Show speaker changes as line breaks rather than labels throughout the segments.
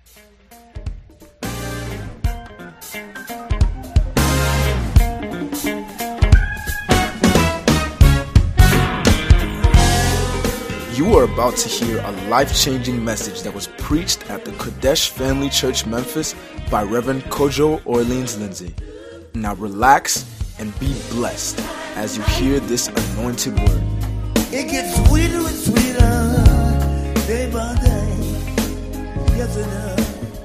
You are about to hear a life-changing message that was preached at the Kodesh Family Church Memphis by Reverend Kojo Orleans Lindsay. Now relax and be blessed as you hear this anointed word.
It gets sweeter and sweeter day by day. Yes, it does.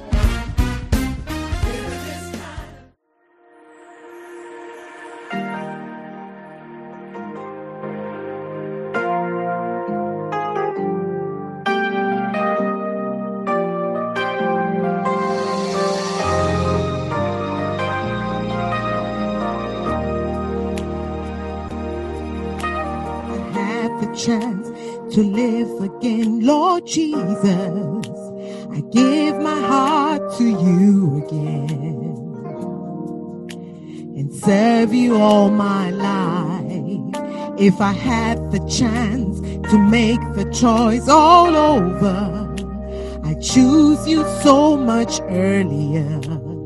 Chance to live again, Lord Jesus, I give my heart to you again and serve you all my life. If I had the chance to make the choice all over, I choose you so much earlier,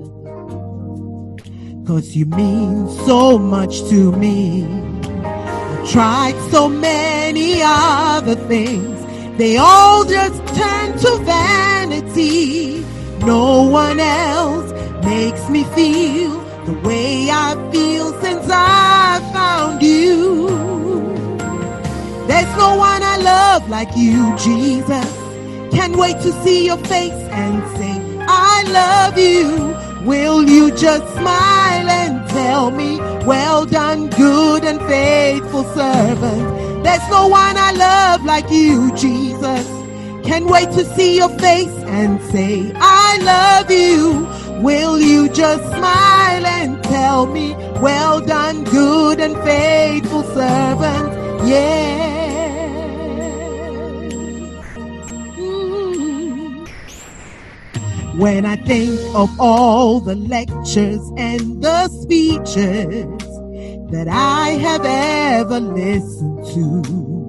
'cause you mean so much to me. Tried so many other things, they all just turn to vanity. No one else makes me feel the way I feel since I found you. There's no one I love like you, Jesus. Can't wait to see your face and say, I love you. Will you just smile and tell me, well done, good and faithful servant. There's no one I love like you, Jesus. Can't wait to see your face and say, I love you. Will you just smile and tell me, well done, good and faithful servant. Yeah. When I think of all the lectures and the speeches that I have ever listened to,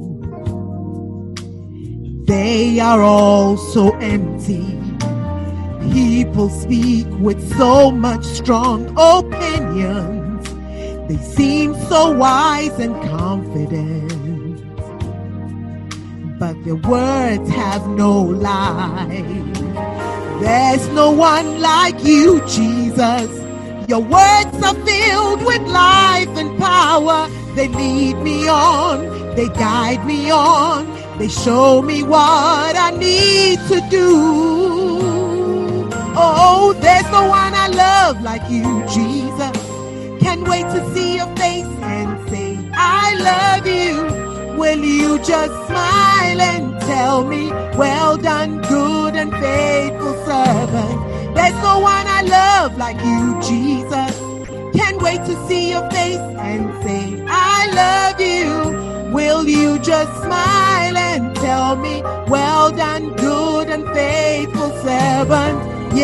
they are all so empty. People speak with so much strong opinions. They seem so wise and confident, but their words have no life. There's no one like you, Jesus. Your words are filled with life and power. They lead me on, they guide me on, they show me what I need to do. Oh, there's no one I love like you, Jesus. Can't wait to see your face and say, I love you. Will you just smile and tell me, well done, good and faithful servant. There's no one I love like you, Jesus. Can't wait to see your face and say, I love you. Will you just smile and tell me, well done, good and faithful servant.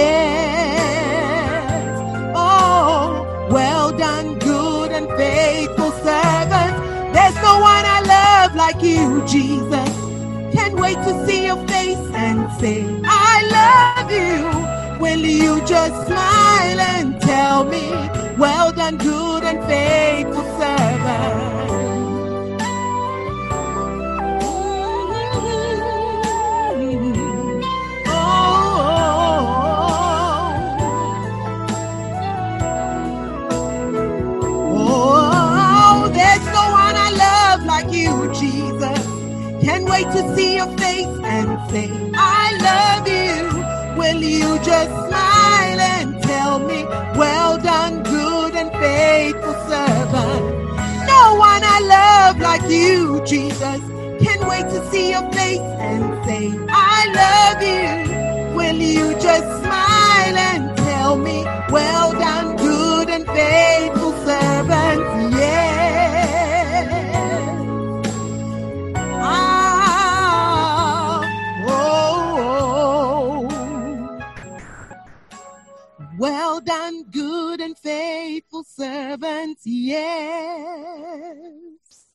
Yes. Oh, well done, good and faithful servant. There's no one I love like you, Jesus. Can't wait to see your face and say, I love you. Will you just smile and tell me, well done, good and faithful servant. Oh, there's no one I love like you, Jesus. Can't wait to see your face and say, I love you. Will you just smile and tell me, well done, good and faithful servant. No one I love like you, Jesus. Can't wait to see your face and say, I love you. Will you just smile and tell me, well done, good and faithful servant. Yeah. Well done, good and faithful servants, yes.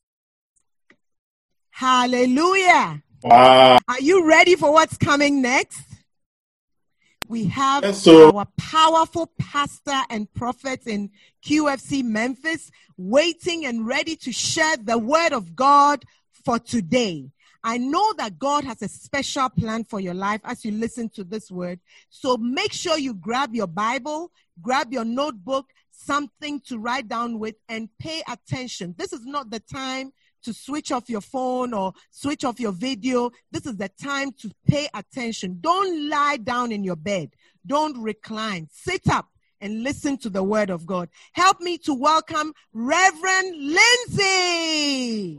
Hallelujah. Wow. Are you ready for what's coming next? We have
Yes, so
our powerful pastor and prophet in QFC Memphis waiting and ready to share the word of God for today. I know that God has a special plan for your life as you listen to this word. So make sure you grab your Bible, grab your notebook, something to write down with, and pay attention. This is not the time to switch off your phone or switch off your video. This is the time to pay attention. Don't lie down in your bed. Don't recline. Sit up and listen to the word of God. Help me to welcome Reverend Lindsay.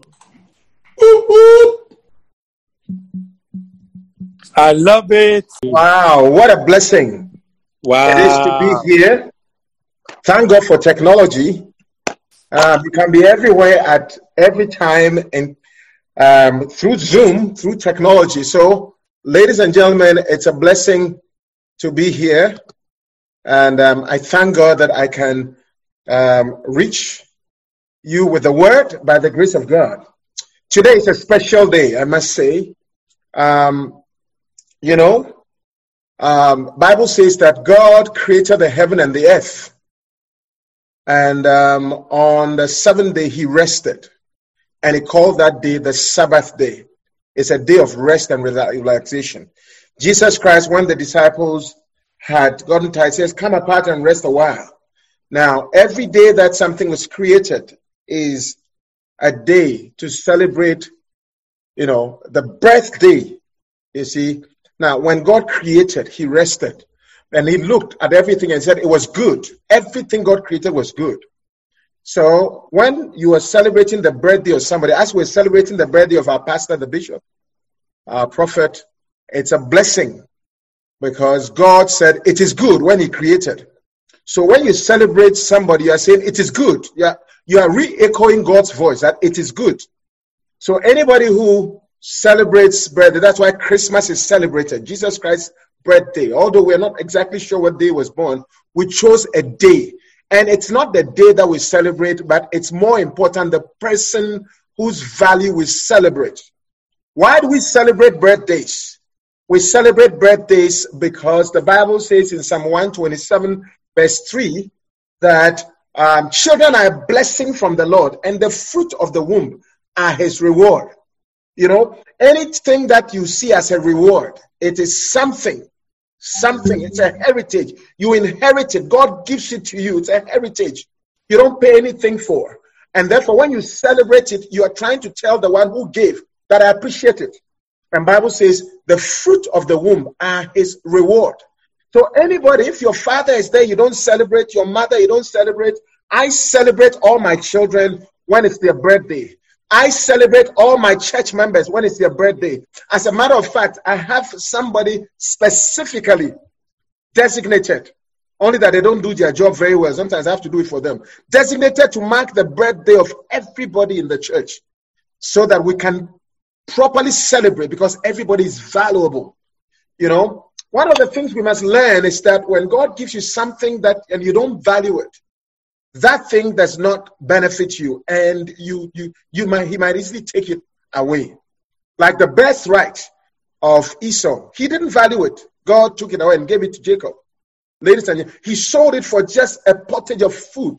I love it.
Wow, what a blessing it is to be here. Thank God for technology. You can be everywhere at every time and through Zoom, through technology. So, ladies and gentlemen, it's a blessing to be here. And I thank God that I can reach you with the word by the grace of God. Today is a special day, I must say. Bible says that God created the heaven and the earth. And on the seventh day, he rested. And he called that day the Sabbath day. It's a day of rest and relaxation. Jesus Christ, when the disciples had gotten tired, says, come apart and rest a while. Now, every day that something was created is a day to celebrate, the birthday, you see. Now, when God created, he rested. And he looked at everything and said it was good. Everything God created was good. So when you are celebrating the birthday of somebody, as we're celebrating the birthday of our pastor, the bishop, our prophet, it's a blessing because God said it is good when he created. So when you celebrate somebody, you are saying it is good. You are re-echoing God's voice that it is good. So anybody who celebrates birthday, that's why Christmas is celebrated. Jesus Christ birthday, although we're not exactly sure what day he was born, we chose a day. And it's not the day that we celebrate, but it's more important the person whose value we celebrate. Why do we celebrate birthdays? We celebrate birthdays because the Bible says in Psalm 127 verse 3 that children are a blessing from the Lord and the fruit of the womb are his reward. Anything that you see as a reward, it is something. It's a heritage. You inherit it. God gives it to you. It's a heritage. You don't pay anything for. And therefore, when you celebrate it, you are trying to tell the one who gave that I appreciate it. And Bible says the fruit of the womb are his reward. So anybody, if your father is there, you don't celebrate. Your mother, you don't celebrate. I celebrate all my children when it's their birthday. I celebrate all my church members when it's their birthday. As a matter of fact, I have somebody specifically designated, only that they don't do their job very well. Sometimes I have to do it for them. Designated to mark the birthday of everybody in the church so that we can properly celebrate because everybody is valuable. One of the things we must learn is that when God gives you something and you don't value it, that thing does not benefit you, and he might easily take it away. Like the birthright of Esau, he didn't value it. God took it away and gave it to Jacob. Ladies and gentlemen, he sold it for just a pottage of food.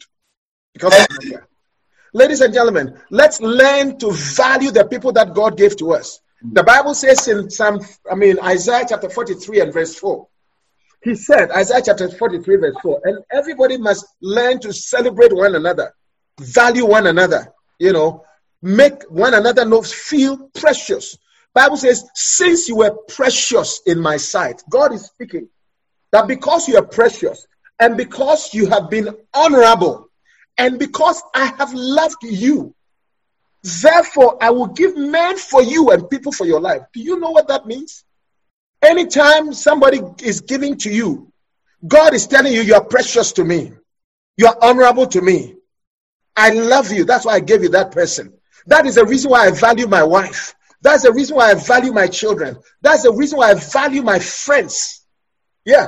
Ladies and gentlemen, let's learn to value the people that God gave to us. The Bible says in Isaiah chapter 43 and verse 4. He said, Isaiah chapter 43, verse 4, and everybody must learn to celebrate one another, value one another, make one another feel precious. Bible says, since you were precious in my sight, God is speaking, that because you are precious, and because you have been honorable, and because I have loved you, therefore I will give men for you and people for your life. Do you know what that means? Anytime somebody is giving to you, God is telling you, you are precious to me. You are honorable to me. I love you. That's why I gave you that person. That is the reason why I value my wife. That's the reason why I value my children. That's the reason why I value my friends. Yeah.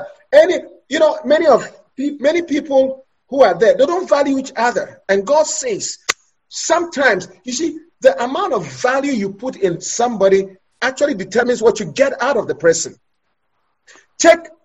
Many people who are there, they don't value each other. And God says, sometimes, you see, the amount of value you put in somebody actually determines what you get out of the person. Take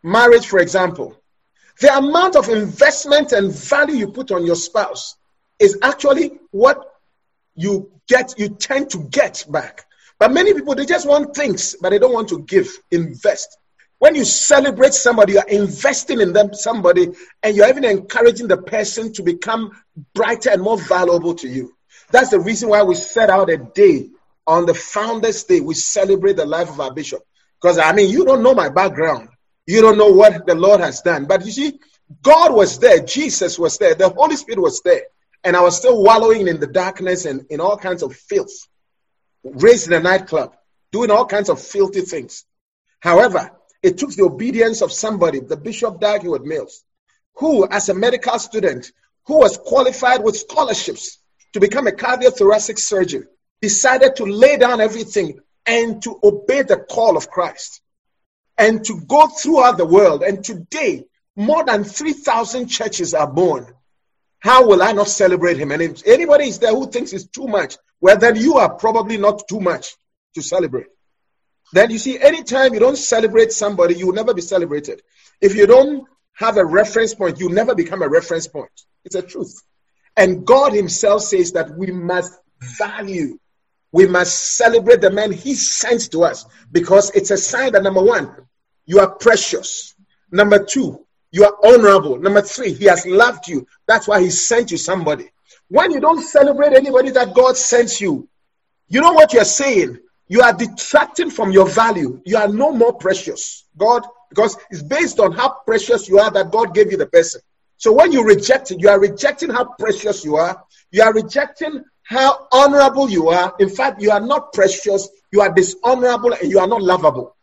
marriage, for example, the amount of investment and value you put on your spouse is actually what you tend to get back. But many people, they just want things, but they don't want to invest. When you celebrate somebody, you're investing in somebody, and you're even encouraging the person to become brighter and more valuable to you. That's the reason why we set out a day on the Founders Day. We celebrate the life of our bishop. Because, you don't know my background. You don't know what the Lord has done. But you see, God was there. Jesus was there. The Holy Spirit was there. And I was still wallowing in the darkness and in all kinds of filth. Raised in a nightclub. Doing all kinds of filthy things. However, it took the obedience of somebody, the Bishop Dag Heward-Mills, who, as a medical student, who was qualified with scholarships to become a cardiothoracic surgeon, decided to lay down everything and to obey the call of Christ and to go throughout the world. And today, more than 3,000 churches are born. How will I not celebrate him? And if anybody is there who thinks it's too much, well, then you are probably not too much to celebrate. Then you see, anytime you don't celebrate somebody, you will never be celebrated. If you don't have a reference point, you never become a reference point. It's a truth. And God himself says that we must value, we must celebrate the man he sent to us, because it's a sign that, number one, you are precious. Number two, you are honorable. Number three, he has loved you. That's why he sent you somebody. When you don't celebrate anybody that God sent you, you know what you're saying? You are detracting from your value. You are no more precious. Because it's based on how precious you are that God gave you the person. So when you reject it, you are rejecting how precious you are. You are rejecting how honorable you are. In fact, you are not precious, you are dishonorable, and you are not lovable.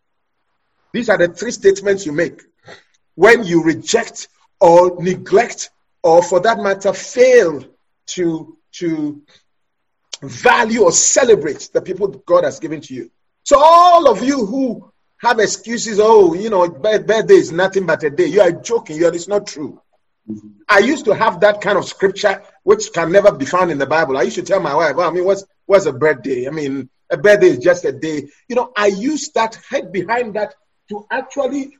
These are the three statements you make when you reject or neglect, or for that matter, fail to value or celebrate the people God has given to you. So all of you who have excuses, birthday is nothing but a day, you are joking. It's not true. I used to have that kind of scripture which can never be found in the Bible. I used to tell my wife, what's a birthday? A birthday is just a day. I used that head behind that to actually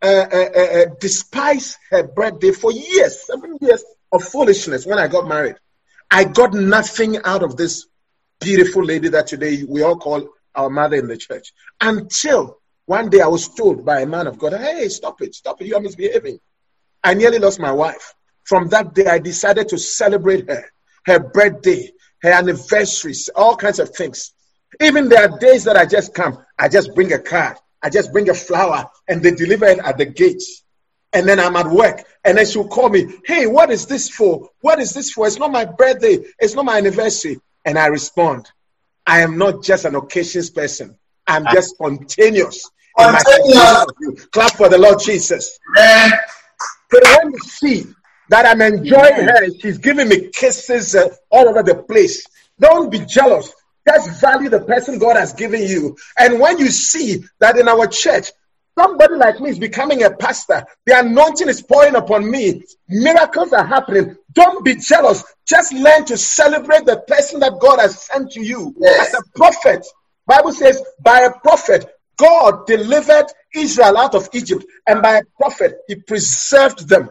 despise her birthday for years, 7 years of foolishness. When I got married, I got nothing out of this beautiful lady that today we all call our mother in the church. Until one day I was told by a man of God, hey, stop it, you are misbehaving. I nearly lost my wife. From that day, I decided to celebrate her birthday, her anniversaries, all kinds of things. Even there are days that I just come, I just bring a card, I just bring a flower, and they deliver it at the gates. And then I'm at work, and then she'll call me, hey, what is this for? What is this for? It's not my birthday. It's not my anniversary. And I respond, I am not just an occasions person. I'm just spontaneous. Clap for the Lord Jesus. So when you see that I'm enjoying her, she's giving me kisses all over the place, don't be jealous. Just value the person God has given you. And when you see that in our church, somebody like me is becoming a pastor, the anointing is pouring upon me, miracles are happening, don't be jealous. Just learn to celebrate the person that God has sent to you. As a prophet. Bible says, by a prophet, God delivered Israel out of Egypt, and by a prophet, he preserved them.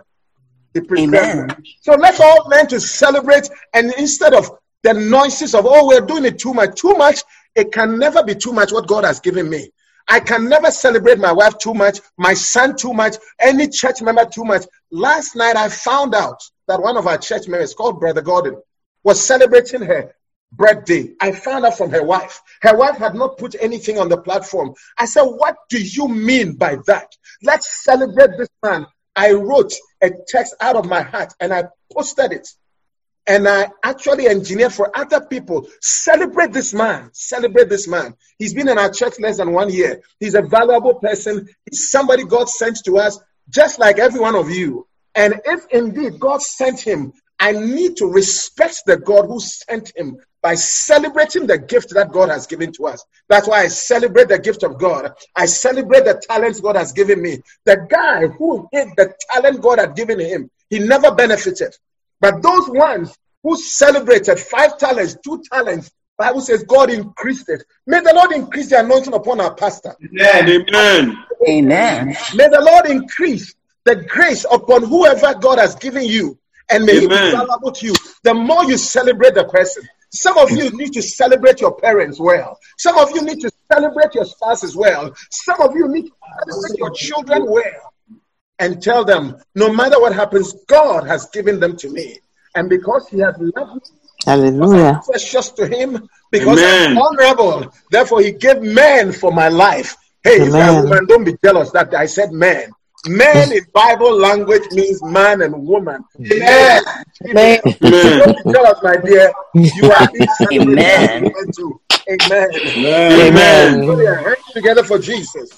Them. So let's all learn to celebrate, and instead of the noises of, we're doing it too much, it can never be too much what God has given me. I can never celebrate my wife too much, my son too much, any church member too much. Last night, I found out that one of our church members, called Brother Gordon, was celebrating her birthday. I found out from her wife. Her wife had not put anything on the platform. I said, what do you mean by that? Let's celebrate this man. I wrote a text out of my heart and I posted it. And I actually engineered for other people. Celebrate this man. Celebrate this man. He's been in our church less than 1 year. He's a valuable person. He's somebody God sent to us, just like every one of you. And if indeed God sent him, I need to respect the God who sent him by celebrating the gift that God has given to us. That's why I celebrate the gift of God. I celebrate the talents God has given me. The guy who hid the talent God had given him, he never benefited. But those ones who celebrated 5 talents, 2 talents, Bible says God increased it. May the Lord increase the anointing upon our pastor.
Amen.
Amen.
May the Lord increase the grace upon whoever God has given you, and may He be valuable to you. The more you celebrate the person, some of you need to celebrate your parents well. Some of you need to celebrate your spouses well. Some of you need to celebrate your children well, and tell them, no matter what happens, God has given them to me, and because He has loved me,
Hallelujah.
precious to Him, because I'm honorable, therefore He gave man for my life. Hey, if you're a woman, don't be jealous that I said man. Man in Bible language means man and woman. Amen. Amen. Don't be jealous, my dear. You are being celebrated. Amen. Amen. Put your hands together for Jesus.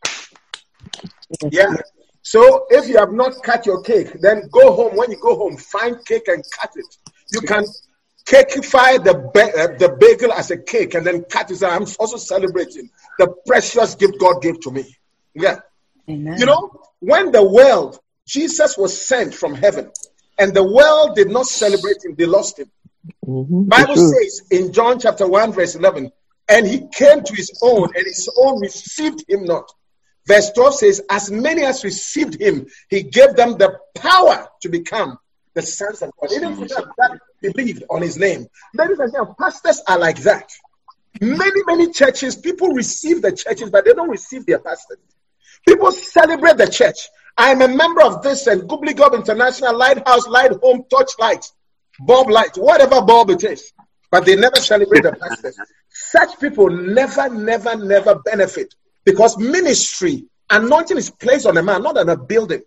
Yeah. So if you have not cut your cake, then go home. When you go home, find cake and cut it. You can cakeify the bagel as a cake and then cut it. I'm also celebrating the precious gift God gave to me. Yeah. Amen. You know, when the world, Jesus was sent from heaven, and the world did not celebrate Him, they lost Him. Bible says in John chapter 1 verse 11, and He came to His own, and His own received Him not. Verse 12 says, as many as received Him, He gave them the power to become the sons of God. Even for them that believed on His name. Ladies and gentlemen, pastors are like that. Many churches, people receive the churches, but they don't receive their pastors. People celebrate the church. I am a member of this and Goobly Gob International, Lighthouse, Light Home, Torchlight, Bulb Light, whatever bulb it is. But they never celebrate the pastors. Such people never benefit, because ministry, anointing is placed on a man, not on a building.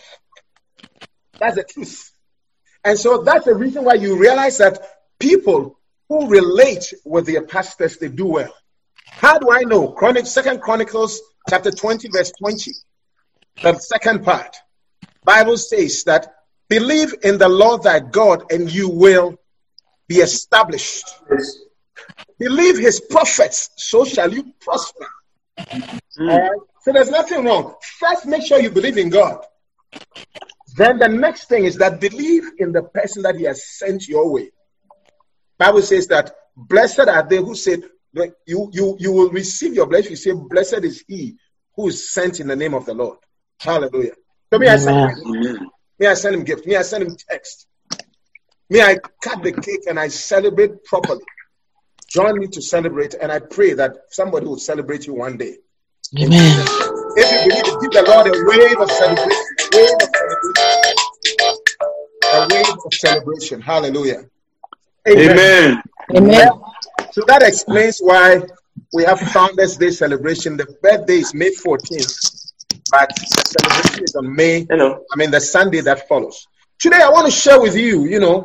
That's the truth. And so that's the reason why you realize that people who relate with their pastors, they do well. How do I know? 2 Chronicles chapter 20 verse 20. The second part. Bible says that believe in the Lord thy God and you will be established. Believe His prophets, so shall you prosper. Right? So there's nothing wrong. First, make sure you believe in God. Then the next thing is that believe in the person that He has sent your way. Bible says that blessed are they who said, you will receive your blessing. You say, blessed is he who is sent in the name of the Lord. Hallelujah. So may I send him gift. May I send him text. May I cut the cake and I celebrate properly. Join me to celebrate, and I pray that somebody will celebrate you one day. Amen. If you believe it, give the Lord a wave of celebration. A wave of celebration. Hallelujah. Amen. Amen. So that explains why we have Founders Day celebration. The birthday is May 14th, but the celebration is on the Sunday that follows. Today I want to share with you,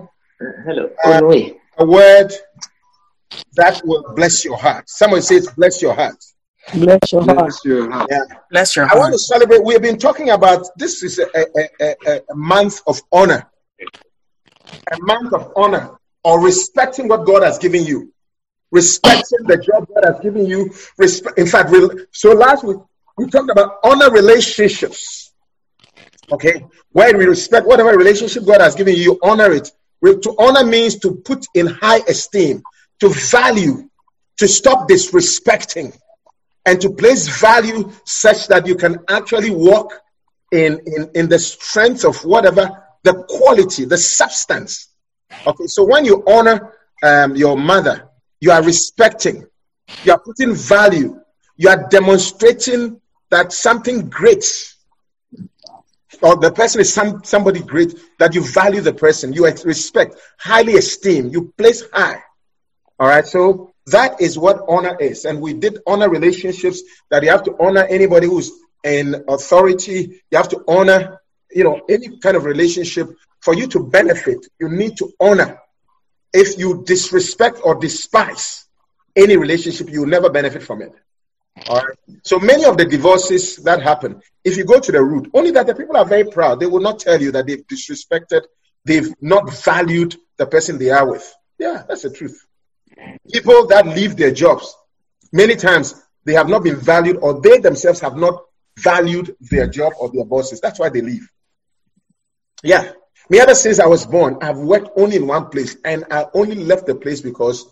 a word that will bless your heart. Someone says, bless your heart.
Bless your heart.
Yeah.
Bless your heart.
I want to celebrate. We have been talking about, this is a month of honor. A month of honor, or respecting what God has given you. Respecting the job God has given you. In fact, so last week we talked about honor relationships. Okay, where we respect whatever relationship God has given you, you honor it. To honor means to put in high esteem, to value, to stop disrespecting, and to place value such that you can actually walk in the strength of whatever the quality, the substance. Okay, so when you honor your mother, you are respecting, you are putting value, you are demonstrating that something great, or the person is somebody great, that you value the person, you respect, highly esteem, you place high. All right, so that is what honor is. And we did honor relationships, that you have to honor anybody who's in authority. You have to honor, any kind of relationship. For you to benefit, you need to honor. If you disrespect or despise any relationship, you will never benefit from it. All right. So many of the divorces that happen, if you go to the root, only that the people are very proud. They will not tell you that they've disrespected, they've not valued the person they are with. Yeah, that's the truth. People that leave their jobs, many times they have not been valued, or they themselves have not valued their job or their bosses. That's why they leave. Yeah. Me, ever since I was born, I've worked only in one place, and I only left the place because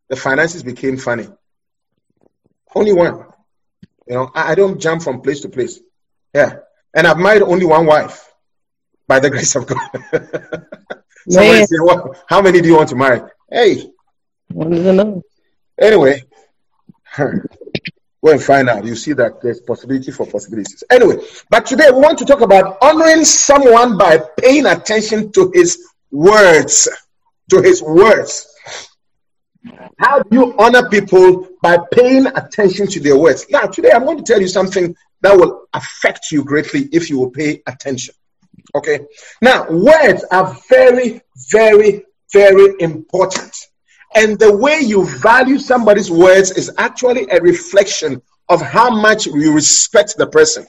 the finances became funny. Only one. You know, I don't jump from place to place. Yeah. And I've married only one wife by the grace of God. Somebody say, well, how many do you want to marry? Hey.
Wanted to know.
Anyway, go and find out. You see that there's possibility for possibilities. Anyway, but today we want to talk about honoring someone by paying attention to his words. To his words. How do you honor people? By paying attention to their words. Now, today I'm going to tell you something that will affect you greatly if you will pay attention. Okay? Now, words are very, very, very important. And the way you value somebody's words is actually a reflection of how much you respect the person.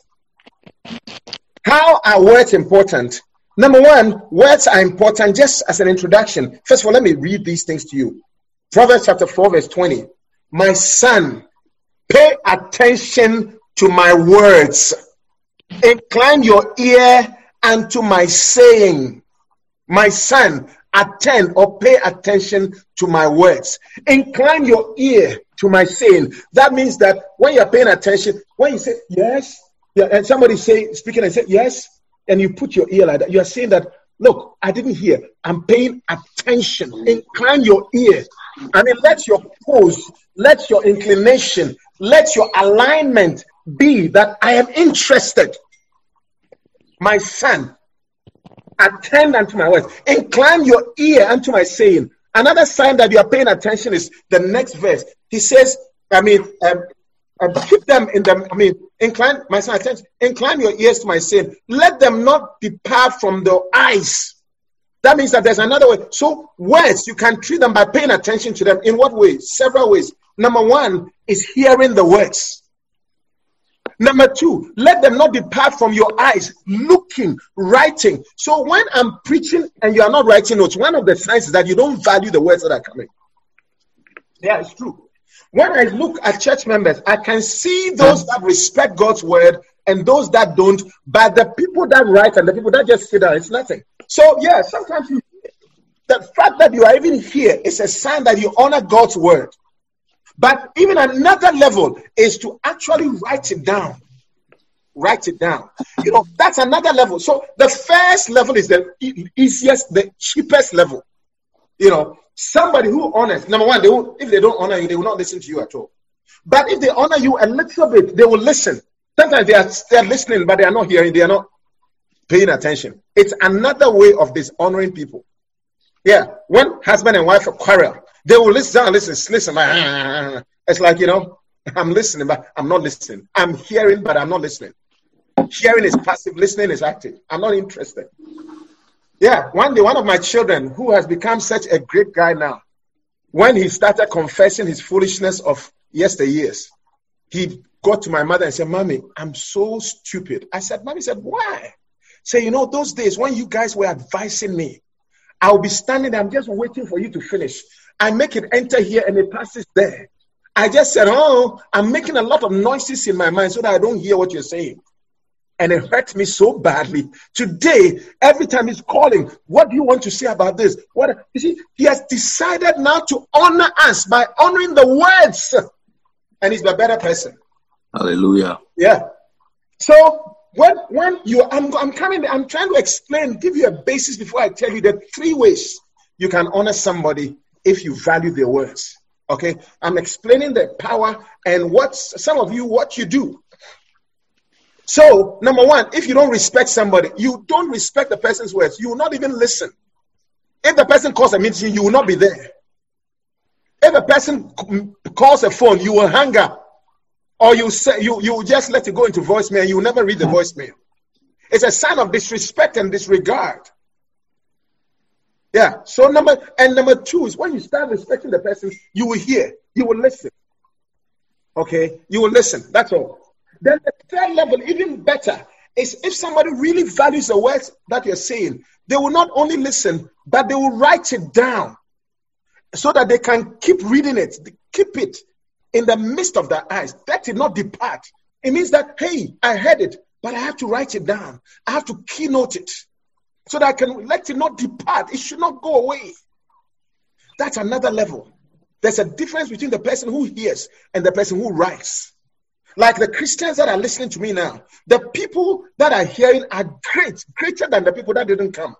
How are words important? Number one, words are important. Just as an introduction, first of all, let me read these things to you. Proverbs chapter 4, verse 20. My son, pay attention to my words. Incline your ear unto my saying. My son, attend or pay attention to my words. Incline your ear to my saying. That means that when you're paying attention, when you say yes, yeah, and somebody speaking and say yes, and you put your ear like that, you are saying that, look, I didn't hear. I'm paying attention. Incline your ear. I mean, let your pose, let your inclination, let your alignment be that I am interested. My son, attend unto my words. Incline your ear unto my saying. Another sign that you are paying attention is the next verse. He says, keep them in the, incline, my son, attention. Incline your ears to my saying. Let them not depart from the eyes. That means that there's another way. So words, you can treat them by paying attention to them. In what way? Several ways. Number one is hearing the words. Number two, let them not depart from your eyes. Looking, writing. So when I'm preaching and you are not writing notes, one of the signs is that you don't value the words that are coming. Yeah, it's true. When I look at church members, I can see those that respect God's word and those that don't. But the people that write and the people that just sit down, it's nothing. So, yeah, sometimes the fact that you are even here is a sign that you honor God's word. But even another level is to actually write it down. Write it down. You know, that's another level. So the first level is the easiest, the cheapest level. You know, somebody who honors, number one, if they don't honor you, they will not listen to you at all. But if they honor you a little bit, they will listen. Sometimes they are listening, but they are not hearing. They are not paying attention. It's another way of dishonoring people. Yeah, when husband and wife quarrel, they will listen. It's like, you know, I'm listening, but I'm not listening. I'm hearing, but I'm not listening. Hearing is passive, listening is active. I'm not interested. Yeah, one day, one of my children, who has become such a great guy now, when he started confessing his foolishness of yesteryears, he got to my mother and said, Mommy, I'm so stupid. I said, Mommy said, why? Say, you know, those days when you guys were advising me, I'll be standing there, I'm just waiting for you to finish. I make it enter here and it passes there. I just said, oh, I'm making a lot of noises in my mind so that I don't hear what you're saying. And it hurt me so badly. Today, every time he's calling, what do you want to say about this? What? You see, he has decided now to honor us by honoring the words. And he's a better person.
Hallelujah.
Yeah. So when you, I'm trying to explain, give you a basis before I tell you the 3 ways you can honor somebody if you value their words. Okay. I'm explaining the power and what you do. So, number one, if you don't respect somebody, you don't respect the person's words. You will not even listen. If the person calls a meeting, you will not be there. If a person calls a phone, you will hang up. Or you just let it go into voicemail. You will never read the voicemail. It's a sign of disrespect and disregard. Yeah. So number 2 is when you start respecting the person, you will hear. You will listen. Okay? You will listen. That's all. Then the third level, even better, is if somebody really values the words that you're saying, they will not only listen, but they will write it down so that they can keep reading it, keep it in the midst of their eyes. Let it not depart. It means that, hey, I heard it, but I have to write it down. I have to keynote it so that I can let it not depart. It should not go away. That's another level. there's a difference between the person who hears and the person who writes. Like the Christians that are listening to me now, the people that are hearing are greater than the people that didn't come.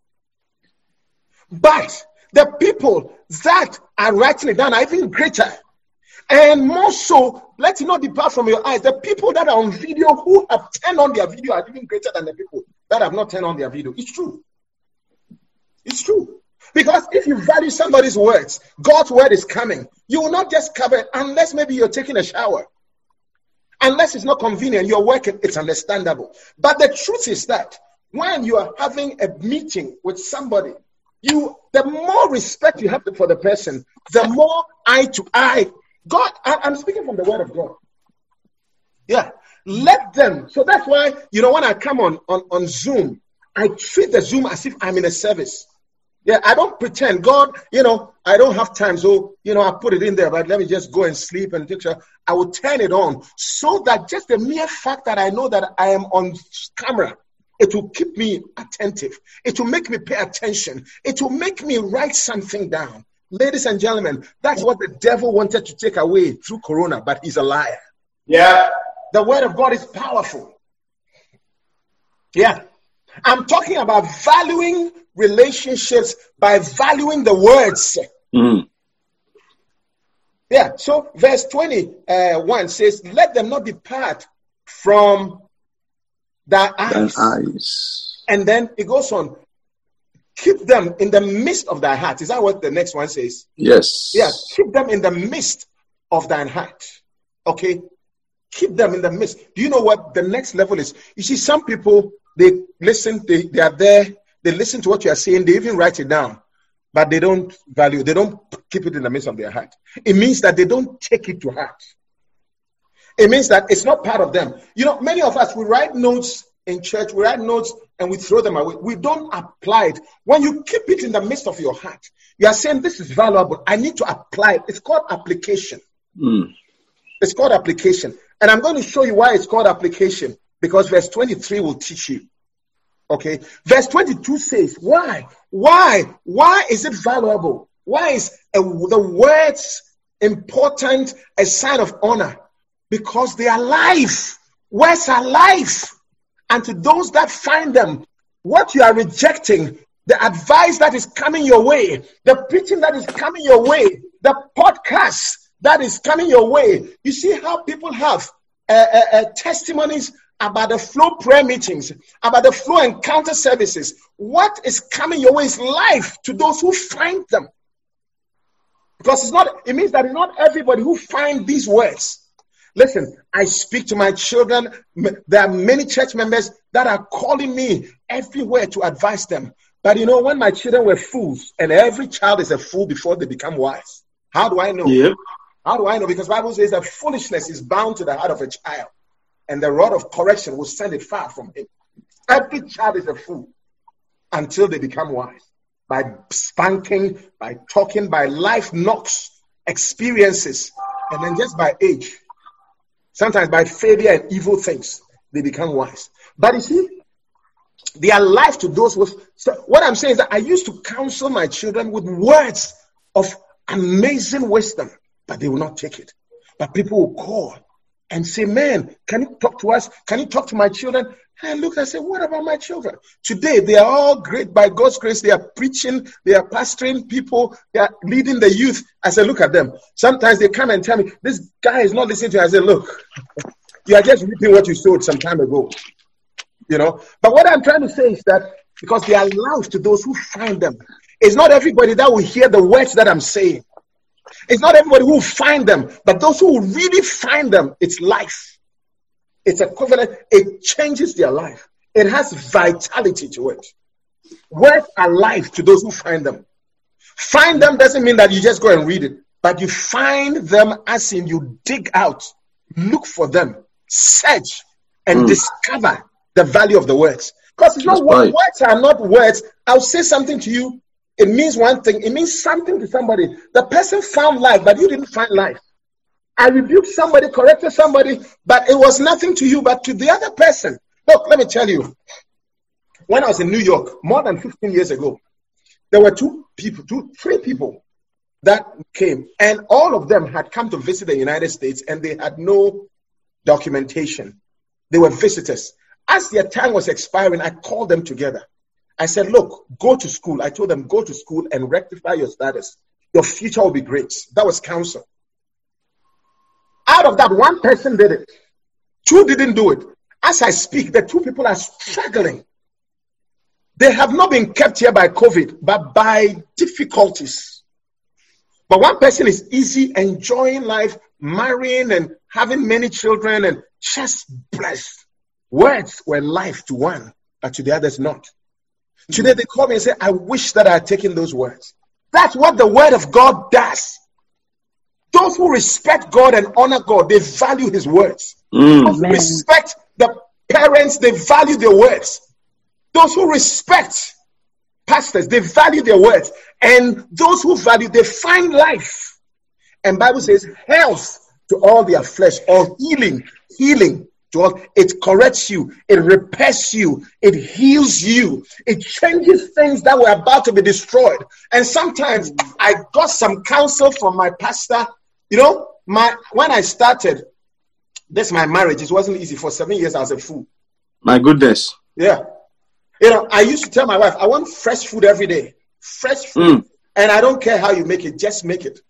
But the people that are writing it down are even greater. And more so, let it not depart from your eyes. The people that are on video who have turned on their video are even greater than the people that have not turned on their video. It's true. It's true. Because if you value somebody's words, God's word is coming. You will not just cover it unless maybe you're taking a shower. Unless it's not convenient, you're working, it's understandable. But the truth is that when you are having a meeting with somebody, the more respect you have for the person, the more eye to eye. God, I'm speaking from the word of God. Yeah. Let them. So that's why, when I come on Zoom, I treat the Zoom as if I'm in a service. Yeah, I don't pretend. God, I don't have time. So, I put it in there, but let me just go and sleep and take care. I will turn it on so that just the mere fact that I know that I am on camera, it will keep me attentive. It will make me pay attention. It will make me write something down. Ladies and gentlemen, that's what the devil wanted to take away through Corona, but he's a liar. Yeah. The word of God is powerful. Yeah. I'm talking about valuing relationships by valuing the words. Mm. Yeah. So verse 21 says, let them not depart from thy eyes. And then it goes on. Keep them in the midst of thy heart. Is that what the next one says?
Yes.
Yeah. Keep them in the midst of thine heart. Okay. Keep them in the midst. Do you know what the next level is? You see, some people, they listen, they are there, they listen to what you are saying, they even write it down, but they don't value, they don't keep it in the midst of their heart. It means that they don't take it to heart. It means that it's not part of them. Many of us, we write notes in church, we write notes and we throw them away. We don't apply it. When you keep it in the midst of your heart, you are saying, this is valuable. I need to apply it. It's called application. Mm. It's called application. And I'm going to show you why it's called application, because verse 23 will teach you. Okay. Verse 22 says, why? Why is it valuable? Why is the words important, a sign of honor? Because they are life. Words are life. And to those that find them, what you are rejecting, the advice that is coming your way, the preaching that is coming your way, the podcast that is coming your way. You see how people have testimonies about the flow prayer meetings, about the flow encounter services. What is coming your way is life to those who find them. Because it means that it's not everybody who finds these words. Listen, I speak to my children. There are many church members that are calling me everywhere to advise them. But when my children were fools, and every child is a fool before they become wise. How do I know? Yeah. How do I know? Because the Bible says that foolishness is bound to the heart of a child, and the rod of correction will send it far from him. Every child is a fool until they become wise. By spanking, by talking, by life knocks, experiences, and then just by age. Sometimes by failure and evil things, they become wise. But you see, they are life to those with. So what I'm saying is that I used to counsel my children with words of amazing wisdom, but they will not take it. But people will call and say, man, can you talk to us? Can you talk to my children? And look, I say, what about my children? Today, they are all great. By God's grace, they are preaching, they are pastoring people, they are leading the youth. I say, look at them. Sometimes they come and tell me, this guy is not listening to you. I say, look, you are just reaping what you sowed some time ago. But what I'm trying to say is that because they are life to those who find them. It's not everybody that will hear the words that I'm saying. It's not everybody who will find them, but those who will really find them, it's life. It's equivalent. It changes their life. It has vitality to it. Words are life to those who find them. Find them doesn't mean that you just go and read it, but you find them as in you dig out, look for them, search, and discover the value of the words. Because it's not words are not words. I'll say something to you. It means one thing. It means something to somebody. The person found life, but you didn't find life. I rebuked somebody, corrected somebody, but it was nothing to you, but to the other person. Look, let me tell you. When I was in New York, more than 15 years ago, there were three people that came, and all of them had come to visit the United States, and they had no documentation. They were visitors. As their time was expiring, I called them together. I said, look, go to school. I told them, go to school and rectify your status. Your future will be great. That was counsel. Out of that, one person did it. Two didn't do it. As I speak, the two people are struggling. They have not been kept here by COVID, but by difficulties. But one person is easy, enjoying life, marrying and having many children and just blessed. Words were life to one, but to the others not. Today they call me and say, I wish that I had taken those words. That's what the word of God does. Those who respect God and honor God, they value his words. Those who respect the parents, they value their words. Those who respect pastors, they value their words. And those who value, they find life. And Bible says health to all their flesh, or healing to all. It corrects you, it repairs you, it heals you, it changes things that were about to be destroyed. And sometimes I got some counsel from my pastor. You know, when I started my marriage, it wasn't easy. For 7 years I was a fool.
My goodness.
Yeah. You know, I used to tell my wife, I want fresh food every day. Fresh food. And I don't care how you make it, just make it.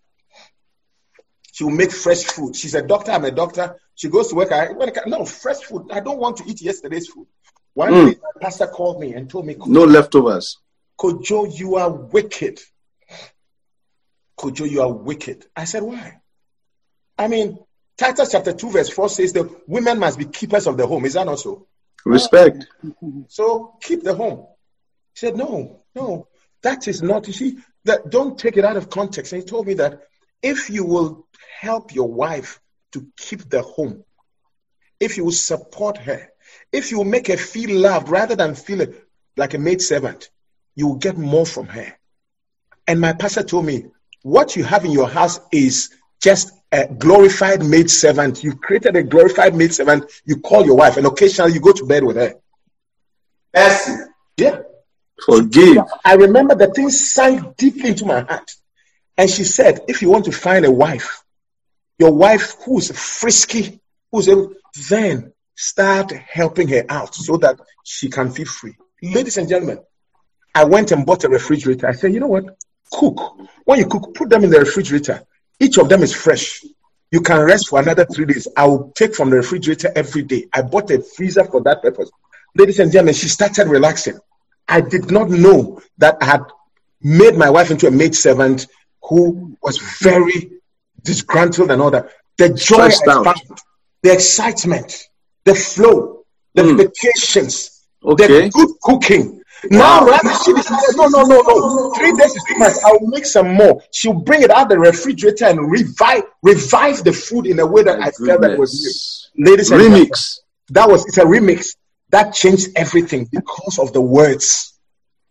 She will make fresh food. She's a doctor, I'm a doctor. She goes to work. No, fresh food. I don't want to eat yesterday's food. One day, my pastor called me and told me,
no leftovers.
Kojo, you are wicked. Kojo, you are wicked. I said, why? I mean, Titus chapter 2 verse 4 says that women must be keepers of the home. Is that not so?
Respect.
So keep the home. He said, no, that is not. You see, that don't take it out of context. And he told me that if you will help your wife to keep the home, if you will support her, if you will make her feel loved rather than feel like a maid servant, you will get more from her. And my pastor told me, what you have in your house is just a glorified maid servant. You created a glorified maid servant. You call your wife, and occasionally you go to bed with her.
Yes.
Yeah.
Forgive.
I remember the thing sank deeply into my heart. And she said, if you want to find a wife, your wife who's frisky, then start helping her out so that she can feel free. Ladies and gentlemen, I went and bought a refrigerator. I said, you know what? Cook. When you cook, put them in the refrigerator. Each of them is fresh. You can rest for another 3 days. I will take from the refrigerator every day. I bought a freezer for that purpose. Ladies and gentlemen, she started relaxing. I did not know that I had made my wife into a maid servant who was very disgruntled and all that. The joy I found, the excitement, the flow, the vacations, the good cooking. Now, she decided, no. 3 days is too much. I'll make some more. She'll bring it out of the refrigerator and revive the food in a way that I felt that was new. Ladies and gentlemen, it's a remix that changed everything because of the words.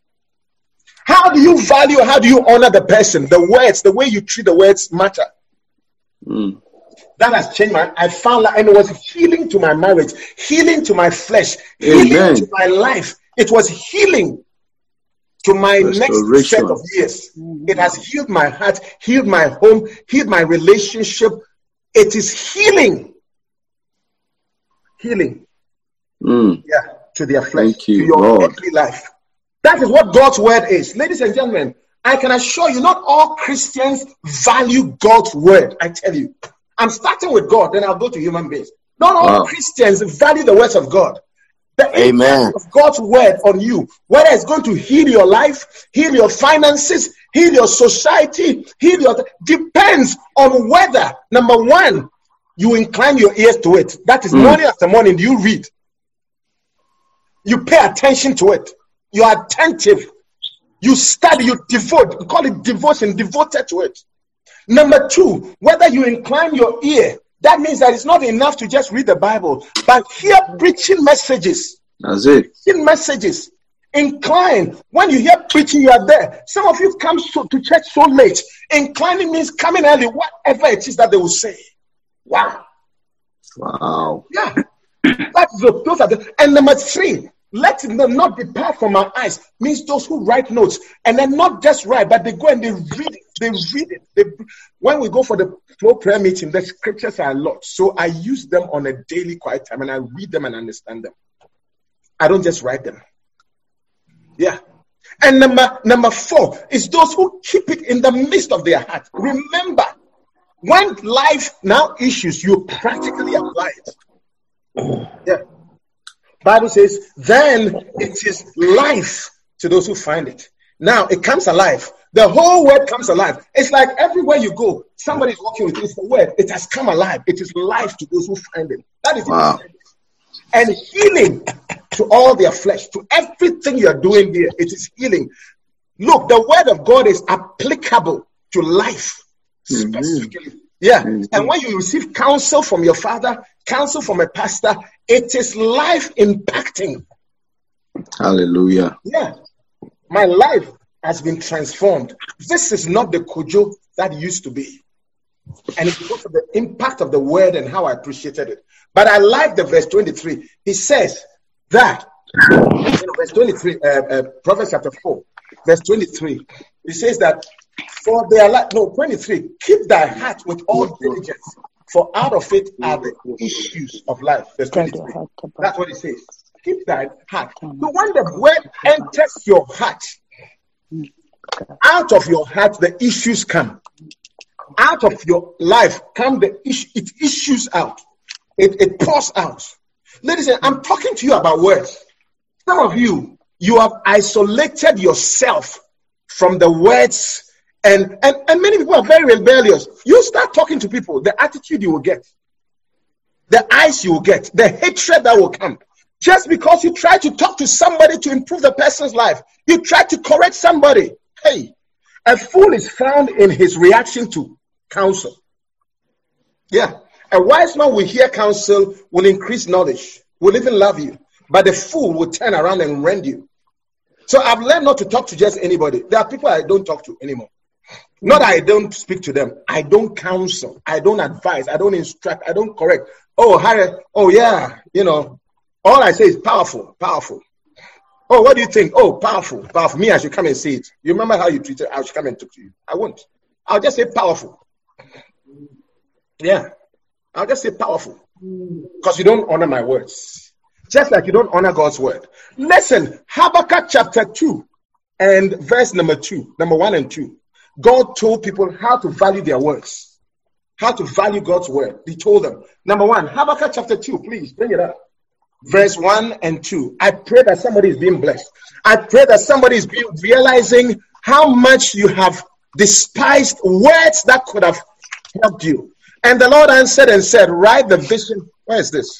How do you value, how do you honor the person? The words, the way you treat the words matter. That has changed I found that, and it was healing to my marriage, healing to my flesh, healing to my life. It was healing to my next set of years. It has healed my heart, healed my home, healed my relationship. It is healing. Healing. To their flesh, to your earthly life. That is what God's word is. Ladies and gentlemen, I can assure you, not all Christians value God's word. I tell you. I'm starting with God, then I'll go to human beings. Not all Christians value the words of God. The impact of God's word on you, whether it's going to heal your life, heal your finances, heal your society, depends on whether, number one, you incline your ears to it. That is morning after morning, you read. You pay attention to it. You are attentive. You study, you devote. We call it devotion, devoted to it. Number two, whether you incline your ear, that means that it's not enough to just read the Bible, but hear preaching messages.
That's it.
Preaching messages. Incline. When you hear preaching, you are there. Some of you come to church so late. Inclining means coming early, whatever it is that they will say. Wow.
Wow.
Yeah. Those are and number three, Let them not depart from my eyes means those who write notes, and then not just write, but they go and they read it. When we go for the flow prayer meeting, the scriptures are a lot. So I use them on a daily quiet time, and I read them and understand them. I don't just write them. Yeah. And number 4 is those who keep it in the midst of their heart. Remember, when life now issues, you practically apply it. Yeah. Bible says, then it is life to those who find it. Now it comes alive. The whole word comes alive. It's like everywhere you go, somebody is walking with it. It's the word. It has come alive. It is life to those who find it. That is
Wow.
it. And healing to all their flesh, to everything you are doing here, it is healing. Look, the word of God is applicable to life specifically. Yeah. And when you receive counsel from your father, counsel from a pastor, it is life impacting.
Hallelujah.
Yeah. My life has been transformed. This is not the Kojo that used to be. And it's because of the impact of the word and how I appreciated it. But I like the verse 23. He says that, verse 23, Proverbs chapter 4, verse 23. He says that, for their life, 23, keep thy heart with all diligence, for out of it are the issues of life. Verse 23. That's what he says. Keep thy heart. So when the word enters your heart, out of your heart the issues come. Out of your life come the issue. It issues out. It pours out. Ladies and I'm talking to you about words. Some of you have isolated yourself from the words, and many people are very rebellious. You start talking to people, the attitude you will get, the eyes you will get, the hatred that will come. Just because you try to talk to somebody to improve the person's life, you try to correct somebody. Hey, a fool is found in his reaction to counsel. Yeah. A wise man will hear counsel, will increase knowledge, will even love you. But the fool will turn around and rend you. So I've learned not to talk to just anybody. There are people I don't talk to anymore. Not that I don't speak to them. I don't counsel. I don't advise. I don't instruct. I don't correct. Oh, Harry. Oh, yeah. All I say is powerful, powerful. Oh, what do you think? Oh, powerful, powerful. Me, I should come and say it. You remember how you treated? I should come and talk to you. I won't. I'll just say powerful. Yeah. I'll just say powerful. Because you don't honor my words. Just like you don't honor God's word. Listen, Habakkuk chapter 2 and verse number 1 and 2. God told people how to value their words. How to value God's word. He told them. Number 1, Habakkuk chapter 2, please bring it up. Verse 1 and 2. I pray that somebody is being blessed. I pray that somebody is realizing how much you have despised words that could have helped you. And the Lord answered and said, write the vision. Where is this?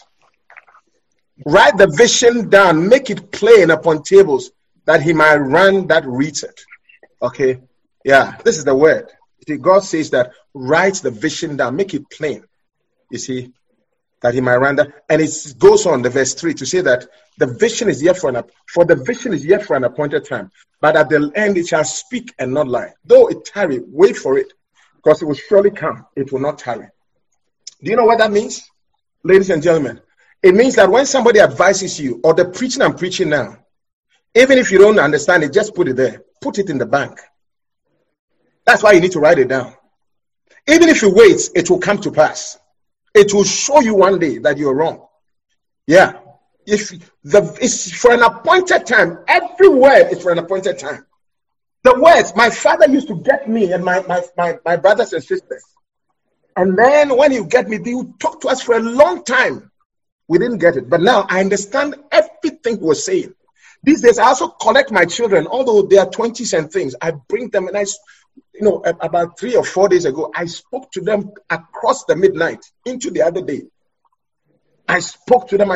Write the vision down. Make it plain upon tables that he might run that reads it. Okay. Yeah. This is the word. See, God says that write the vision down. Make it plain. You see, that he might run that. And it goes on, the verse 3, to say that the vision is yet for the vision is yet for an appointed time. But at the end it shall speak and not lie. Though it tarry, wait for it, because it will surely come. It will not tarry. Do you know what that means? Ladies and gentlemen, it means that when somebody advises you, or the preaching I'm preaching now, even if you don't understand it, just put it there. Put it in the bank. That's why you need to write it down. Even if you wait, it will come to pass. It will show you one day that you're wrong. Yeah. It's for an appointed time. Every word is for an appointed time. The words, my father used to get me and my brothers and sisters. And then when he would get me, they would talk to us for a long time. We didn't get it. But now I understand everything he was saying. These days, I also collect my children, although they are 20s and things. I bring them, and about 3 or 4 days ago, I spoke to them across the midnight into the other day. I spoke to them.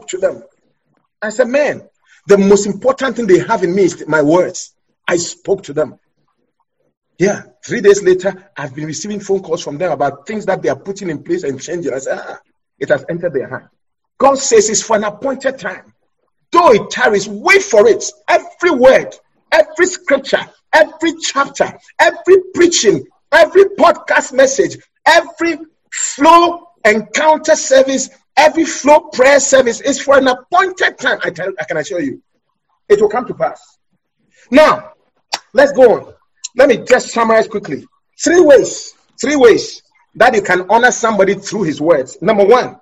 I said, man, the most important thing they have in me is my words. I spoke to them. Yeah, 3 days later, I've been receiving phone calls from them about things that they are putting in place and changing. I said, it has entered their heart. God says it's for an appointed time. Though it tarries, wait for it. Every word, every scripture, every chapter, every preaching, every podcast message, every flow encounter service, Every flow prayer service is for an appointed time. I can assure you, it will come to pass. Now, let's go on. Let me just summarize quickly. Three ways that you can honor somebody through his words. Number one,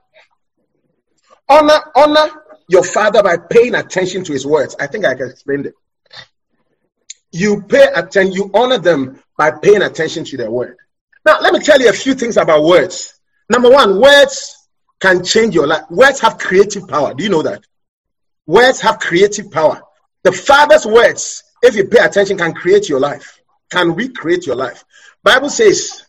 honor your father by paying attention to his words. I think I can explain it. You pay attention, you honor them by paying attention to their word. Now, let me tell you a few things about words. Number one, words can change your life. Words have creative power. Do you know that? Words have creative power. The Father's words, if you pay attention, can create your life, can recreate your life. Bible says,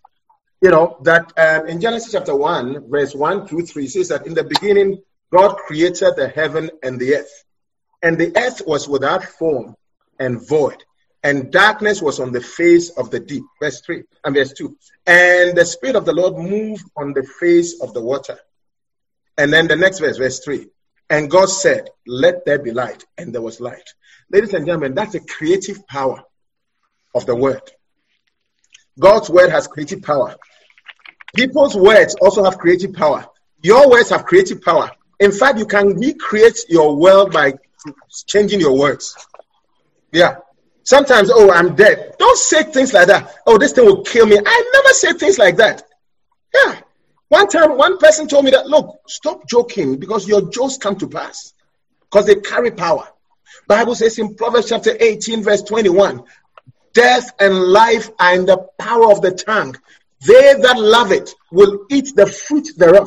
that in Genesis chapter 1, verse 1, 2, 3, says that in the beginning, God created the heaven and the earth. And the earth was without form and void, and darkness was on the face of the deep. Verse 3 and verse 2. And the Spirit of the Lord moved on the face of the water. And then the next verse, verse 3. And God said, let there be light. And there was light. Ladies and gentlemen, that's the creative power of the word. God's word has creative power. People's words also have creative power. Your words have creative power. In fact, you can recreate your world by changing your words. Yeah. Sometimes, I'm dead. Don't say things like that. Oh, this thing will kill me. I never say things like that. Yeah. One time, one person told me that, look, stop joking because your jokes come to pass because they carry power. Bible says in Proverbs chapter 18, verse 21, death and life are in the power of the tongue. They that love it will eat the fruit thereof.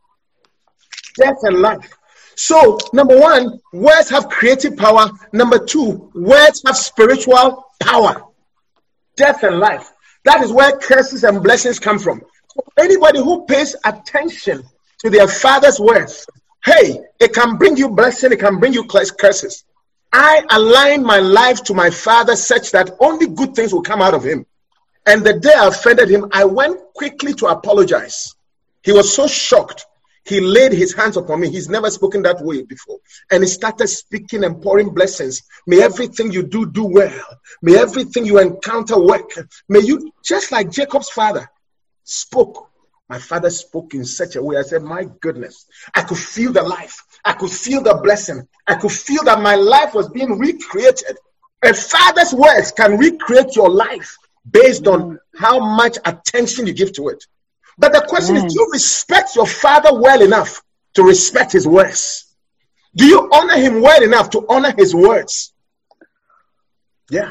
Death and life. So, number one, words have creative power. Number two, words have spiritual power. Death and life. That is where curses and blessings come from. So anybody who pays attention to their Father's words, hey, it can bring you blessing, it can bring you curses. I aligned my life to my Father such that only good things will come out of him. And the day I offended him, I went quickly to apologize. He was so shocked. He laid his hands upon me. He's never spoken that way before. And he started speaking and pouring blessings. May everything you do well. May everything you encounter work. May you, just like Jacob's father spoke. My father spoke in such a way. I said, my goodness, I could feel the life. I could feel the blessing. I could feel that my life was being recreated. A father's words can recreate your life based on how much attention you give to it. But the question is, do you respect your father well enough to respect his words? Do you honor him well enough to honor his words? Yeah.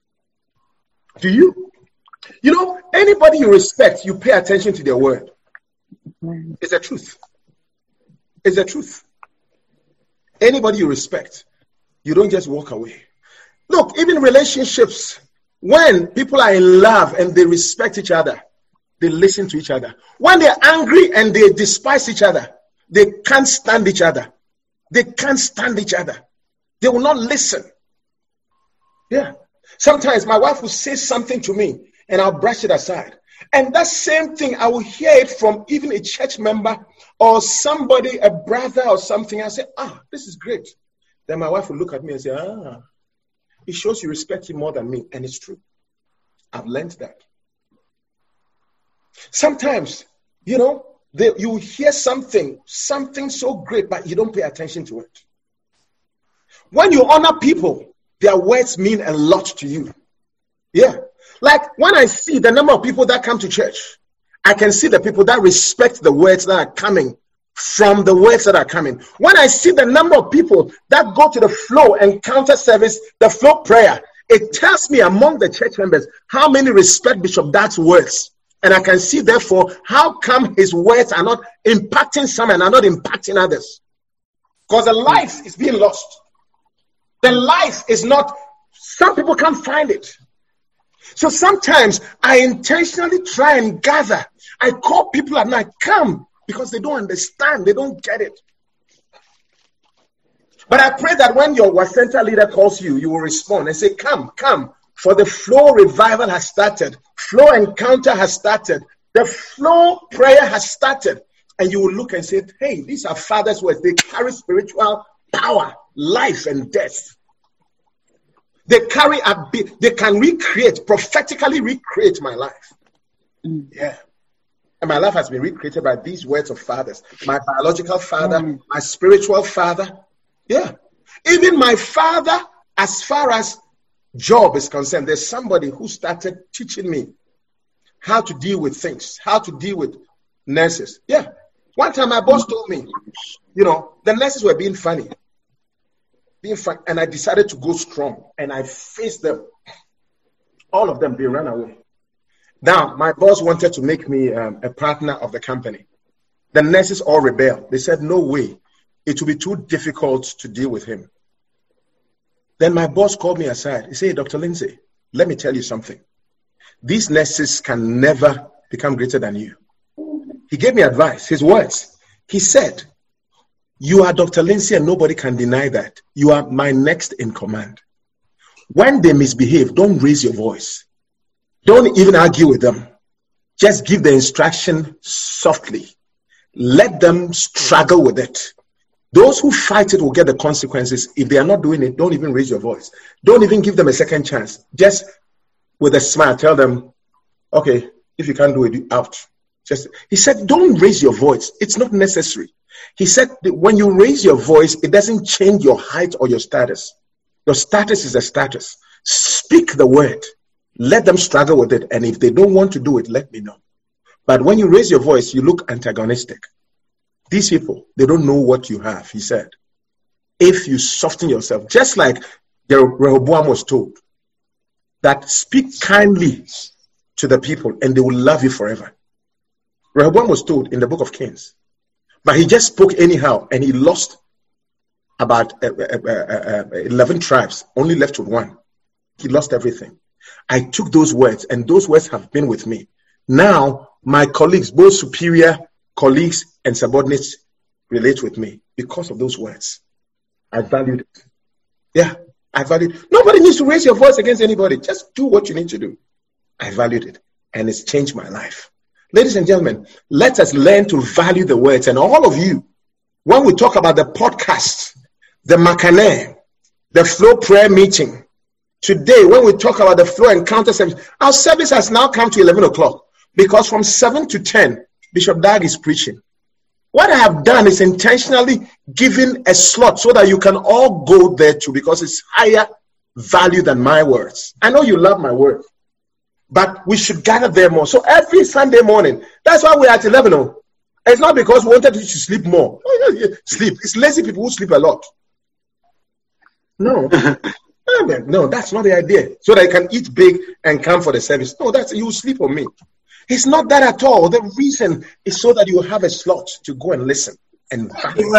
Do you? You know, anybody you respect, you pay attention to their word. It's the truth. It's the truth. Anybody you respect, you don't just walk away. Look, even relationships, when people are in love and they respect each other, they listen to each other. When they're angry and they despise each other, they can't stand each other. They can't stand each other. They will not listen. Yeah. Sometimes my wife will say something to me and I'll brush it aside. And that same thing, I will hear it from even a church member or somebody, a brother or something. I say, this is great. Then my wife will look at me and say, it shows you respect him more than me. And it's true. I've learned that. Sometimes, you hear something so great, but you don't pay attention to it. When you honor people, their words mean a lot to you. Yeah. Like when I see the number of people that come to church, I can see the people that respect the words that are coming from the words that are coming. When I see the number of people that go to the flow encounter service, the flow prayer, it tells me among the church members how many respect Bishop Dart's words. And I can see, therefore, how come his words are not impacting some and are not impacting others. Because the life is being lost. The life is not, some people can't find it. So sometimes I intentionally try and gather. I call people at night, come, because they don't understand. They don't get it. But I pray that when your center leader calls you, you will respond and say, come. For the flow revival has started. Flow encounter has started. The flow prayer has started. And you will look and say, hey, these are Father's words. They carry spiritual power, life and death. They can recreate, prophetically recreate my life. Yeah. And my life has been recreated by these words of fathers. My biological father, my spiritual father. Yeah. Even my father, as far as job is concerned, there's somebody who started teaching me how to deal with things, how to deal with nurses. Yeah. One time my boss told me, the nurses were being funny. And I decided to go strong. And I faced them. All of them, they ran away. Now, my boss wanted to make me a partner of the company. The nurses all rebelled. They said, no way. It will be too difficult to deal with him. Then my boss called me aside. He said, Dr. Lindsay, let me tell you something. These nurses can never become greater than you. He gave me advice, his words. He said, you are Dr. Lindsay and nobody can deny that. You are my next in command. When they misbehave, don't raise your voice. Don't even argue with them. Just give the instruction softly. Let them struggle with it. Those who fight it will get the consequences. If they are not doing it, don't even raise your voice. Don't even give them a second chance. Just with a smile, tell them, okay, if you can't do it, out. He said, don't raise your voice. It's not necessary. He said, when you raise your voice, it doesn't change your height or your status. Your status is a status. Speak the word. Let them struggle with it. And if they don't want to do it, let me know. But when you raise your voice, you look antagonistic. These people, they don't know what you have, he said. If you soften yourself, just like Rehoboam was told, that speak kindly to the people and they will love you forever. Rehoboam was told in the book of Kings. But he just spoke anyhow and he lost about 11 tribes, only left with one. He lost everything. I took those words and those words have been with me. Now, my colleagues, both superior colleagues and subordinates, relate with me because of those words. I valued it. Yeah, I valued it. Nobody needs to raise your voice against anybody. Just do what you need to do. I valued it and it's changed my life. Ladies and gentlemen, let us learn to value the words. And all of you, when we talk about the podcast, the Macaneh, the Flow Prayer Meeting, today, when we talk about the Flow Encounter Service, our service has now come to 11 o'clock because from 7 to 10, Bishop Dag is preaching. What I have done is intentionally giving a slot so that you can all go there too because it's higher value than my words. I know you love my words, but we should gather there more. So every Sunday morning, that's why we're at 11. It's not because we wanted you to sleep more. Sleep. It's lazy people who sleep a lot. No. No, that's not the idea. So that you can eat big and come for the service. No, that's you sleep on me. It's not that at all. The reason is so that you have a slot to go and listen and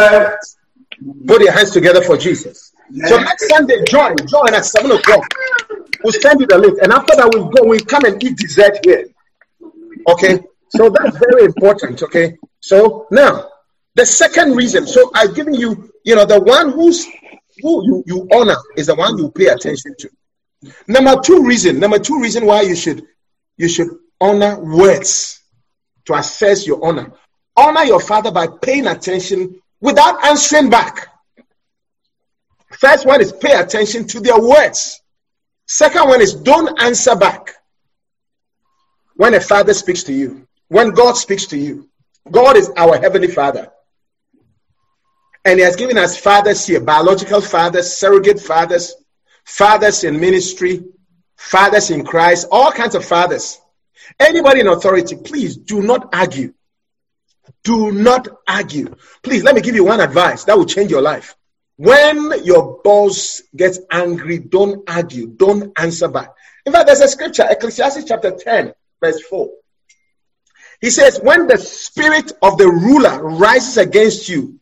put your hands together for Jesus. So next Sunday, join at 7 o'clock. We'll send you the link. And after that, we'll come and eat dessert here. Okay? So that's very important. Okay? So now, the second reason. So I've given you, the one who you honor is the one you pay attention to. Number two reason why you should honor words to assess your honor. Honor your father by paying attention without answering back. First one is pay attention to their words. Second one is don't answer back. When a father speaks to you, when God speaks to you, God is our heavenly Father. And he has given us fathers here, biological fathers, surrogate fathers, fathers in ministry, fathers in Christ, all kinds of fathers. Anybody in authority, please do not argue. Do not argue. Please, let me give you one advice that will change your life. When your boss gets angry, don't argue. Don't answer back. In fact, there's a scripture, Ecclesiastes chapter 10, verse 4. He says, when the spirit of the ruler rises against you,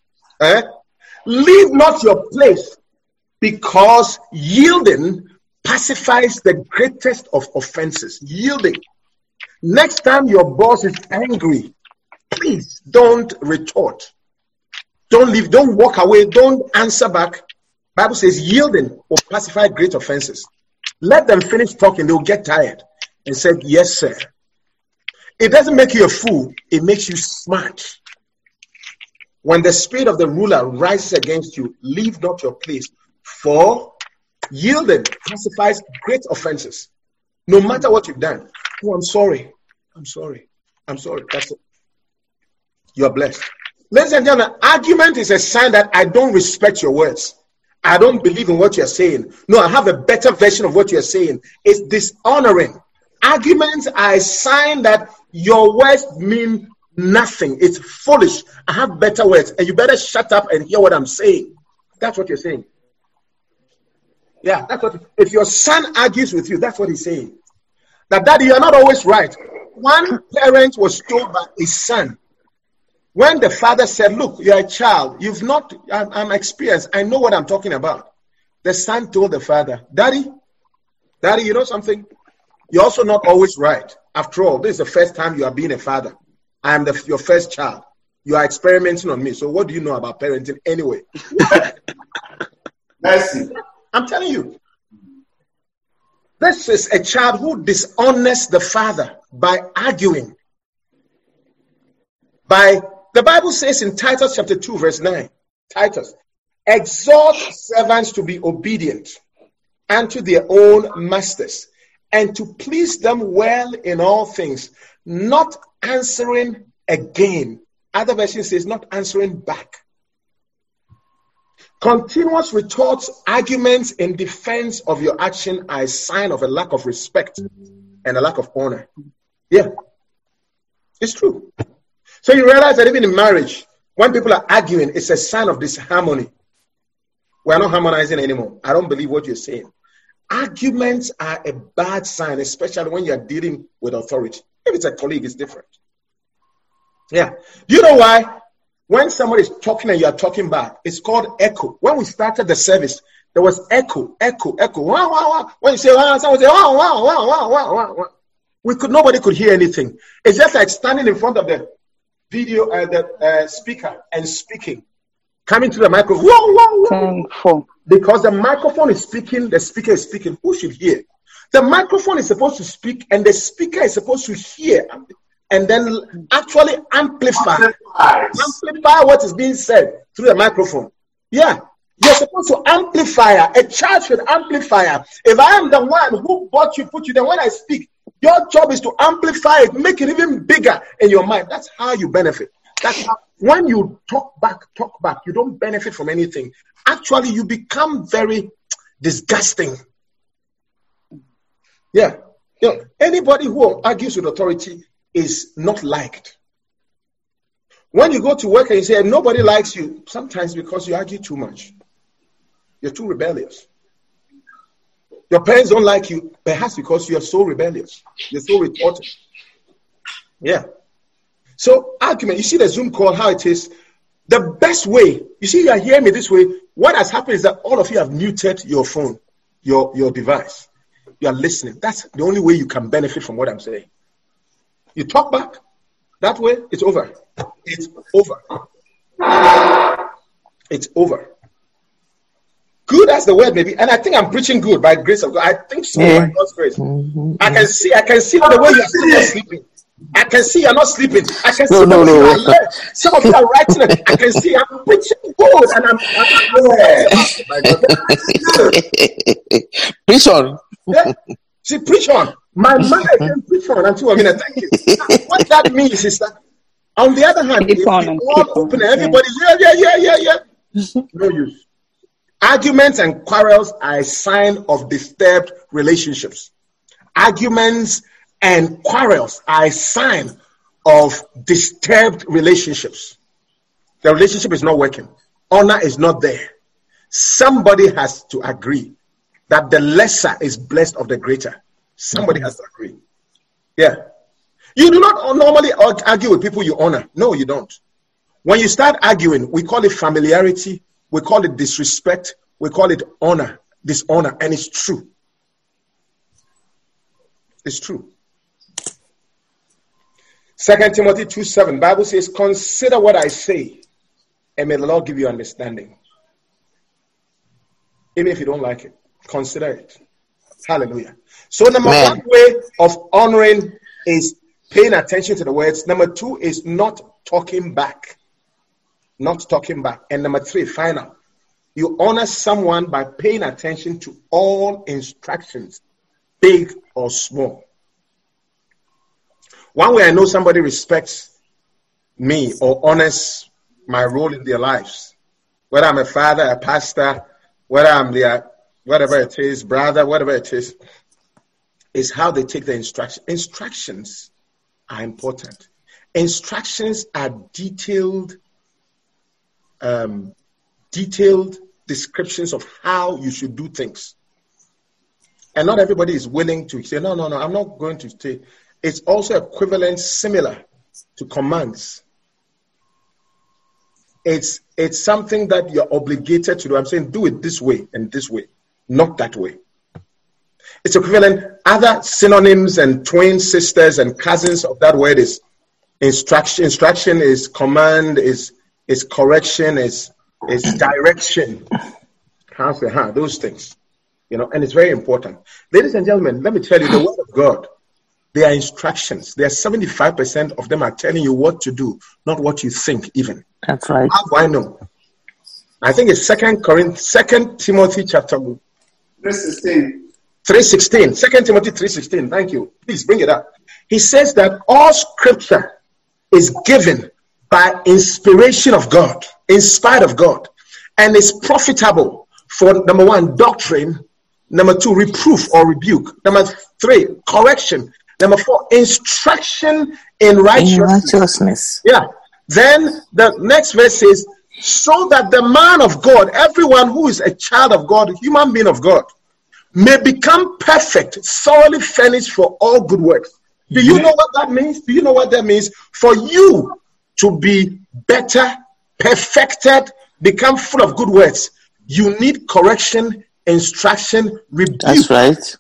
leave not your place, because yielding pacifies the greatest of offenses. Yielding. Next time your boss is angry, please don't retort. Don't leave, don't walk away, don't answer back. Bible says yielding will pacify great offenses. Let them finish talking, they'll get tired and say, yes, sir. It doesn't make you a fool, it makes you smart. When the spirit of the ruler rises against you, leave not your place, for yielding pacifies great offenses. No matter what you've done. Oh, I'm sorry. That's it. you're blessed. Ladies and gentlemen, argument is a sign that I don't respect your words. I don't believe in what you're saying. No, I have a better version of what you're saying. It's dishonoring. Arguments are a sign that your words mean nothing. It's foolish. I have better words, and you better shut up and hear what I'm saying. That's what you're saying. Yeah, that's what. If your son argues with you, that's what he's saying. Now, Daddy, you're not always right. One parent was told by his son, when the father said, look, you're a child, I'm experienced, I know what I'm talking about. The son told the father, Daddy, you know something? You're also not always right. After all, this is the first time you are being a father. I am your first child. You are experimenting on me. So what do you know about parenting anyway? Mercy. I'm telling you. This is a child who dishonors the father by arguing. The Bible says in Titus chapter 2 verse 9, Titus, exhort servants to be obedient unto their own masters, and to please them well in all things, not answering again. Other version says not answering back. Continuous retorts, arguments in defense of your action are a sign of a lack of respect and a lack of honor. Yeah, it's true. So you realize that even in marriage, when people are arguing, it's a sign of disharmony. We're not harmonizing anymore. I don't believe what you're saying. Arguments are a bad sign, especially when you're dealing with authority. If it's a colleague, it's different. Yeah. Do you know why? When somebody is talking and you are talking back, it's called echo. When we started the service, there was echo. Wow, wow, wow. When you say wow, someone say wow, wow, wow, wow, wow, wow. Nobody could hear anything. It's just like standing in front of the video, the speaker and speaking, coming to the microphone. Whoa, whoa, whoa. Because the microphone is speaking, the speaker is speaking. Who should hear? The microphone is supposed to speak, and the speaker is supposed to hear, and then actually amplify what is being said through the microphone. Yeah, you're supposed to amplify. A child should amplify. If I am the one who bought you, put you there, when I speak, your job is to amplify it, make it even bigger in your mind. That's how you benefit. That's how, when you talk back, you don't benefit from anything. Actually, you become very disgusting. Yeah. You know, anybody who argues with authority is not liked. When you go to work and you say nobody likes you, sometimes because you argue too much. You're too rebellious. Your parents don't like you, perhaps because you are so rebellious. You're so retorted. Yeah. So argument, you see the Zoom call, how it is. The best way, you see, you are hearing me this way. What has happened is that all of you have muted your phone, your device. You are listening. That's the only way you can benefit from what I'm saying. You talk back. That way, it's over. It's over. It's over. Good as the word may be, and I think I'm preaching good by grace of God. I think so by God's grace. I can see the way you're sleeping. I can see you're not sleeping. I can see some of you are writing it. I can see I'm preaching good, and I'm
preach on.
Yeah. See, preach on. My mother can preach on until I'm in a thank you. What that means is that, on the other hand, if we all open and everybody's yeah. No use. Arguments and quarrels are a sign of disturbed relationships. Arguments and quarrels are a sign of disturbed relationships. The relationship is not working. Honor is not there. Somebody has to agree that the lesser is blessed of the greater. Somebody has to agree. Yeah. You do not normally argue with people you honor. No, you don't. When you start arguing, we call it familiarity. We call it disrespect. We call it honor, dishonor, and it's true. It's true. 2 Timothy 2:7, Bible says, consider what I say, and may the Lord give you understanding. Even if you don't like it, consider it. Hallelujah. So number one way of honoring is paying attention to the words. Number two is not talking back. Not talking back. And number three, final. You honor someone by paying attention to all instructions, big or small. One way I know somebody respects me or honors my role in their lives. Whether I'm a father, a pastor, whether I'm their, whatever it is, brother, whatever it is how they take the instruction. Instructions are important. Instructions are detailed descriptions of how you should do things. And not everybody is willing to say, no, I'm not going to stay. It's also equivalent, similar to commands. It's something that you're obligated to do. I'm saying do it this way and this way, not that way. It's equivalent. Other synonyms and twin sisters and cousins of that word is instruction. Instruction is command, is correction, is direction. Those things. And it's very important. Ladies and gentlemen, let me tell you, the word of God, they are instructions. There are 75% of them are telling you what to do, not what you think even.
That's right.
How do I know? I think it's 2 Timothy chapter 3:16. 3:16. 2 Timothy 3:16. Thank you. Please bring it up. He says that all scripture is given by inspiration of God, inspired of God, and is profitable for, number 1, doctrine, number 2, reproof or rebuke, number 3, correction, number 4, instruction in righteousness. Yeah. Then the next verse says, so that the man of God, everyone who is a child of God, human being of God, may become perfect, thoroughly furnished for all good works. Do you know what that means? Do you know what that means? For you to be better, perfected, become full of good works, you need correction, instruction, rebuke.
That's right.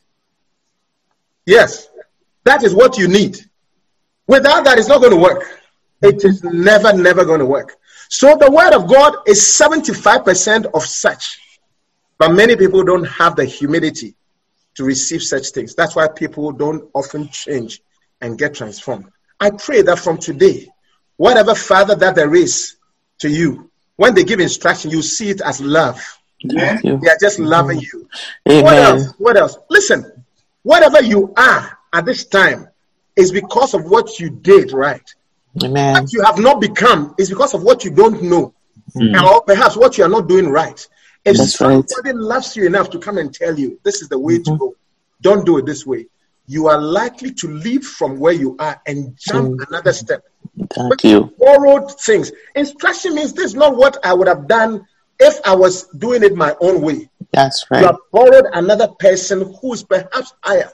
Yes, that is what you need. Without that, it's not going to work. It is never going to work. So the word of God is 75% of such. But many people don't have the humility to receive such things. That's why people don't often change and get transformed. I pray that from today, whatever father that there is to you, when they give instruction, you see it as love. They are just loving you.
Amen.
What else? Listen, whatever you are at this time is because of what you did right.
Amen.
What you have not become is because of what you don't know. Or perhaps what you are not doing right. If somebody loves you enough to come and tell you, this is the way to go, don't do it this way, you are likely to leave from where you are and jump another step.
Thank you.
Borrowed things. Instruction means this is not what I would have done if I was doing it my own way.
That's right.
You have borrowed another person who is perhaps higher